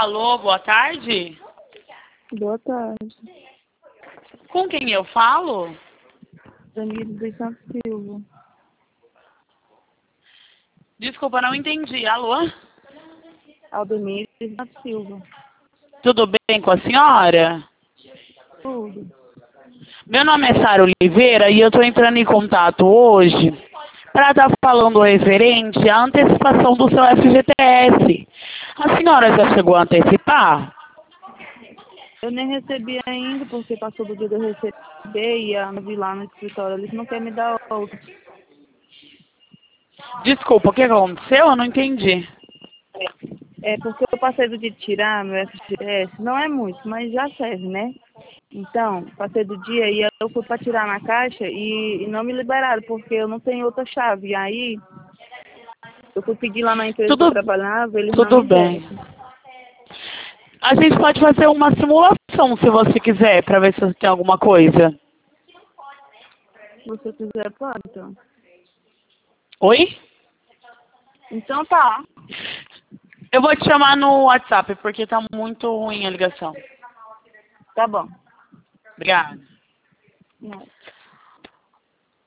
Alô, boa tarde. Boa tarde. Com quem eu falo? Danilo dos Santos Silva. Desculpa, não entendi. Alô? Aldemir dos Santos Silva. Tudo bem com a senhora? Tudo. Meu nome é Sara Oliveira e eu estou entrando em contato hoje para estar falando referente à antecipação do seu FGTS. A senhora já chegou a antecipar? Eu nem recebi ainda, porque passou do dia de eu receber e a vi lá no escritório. Eles não querem me dar outro. Desculpa, o que aconteceu? Eu não entendi. É porque eu passei do dia de tirar meu FGTS. Não é muito, mas já serve, né? Então, passei do dia e eu fui para tirar na caixa e não me liberaram, porque eu não tenho outra chave. E aí, eu fui pedir lá na empresa que eu trabalhava, eles não Tudo me deram. bem. A gente pode fazer uma simulação, se você quiser, para ver se tem alguma coisa. Se você quiser, pode, então. Oi? Então tá. Eu vou te chamar no WhatsApp, porque tá muito ruim a ligação. Tá bom. Obrigada. Não.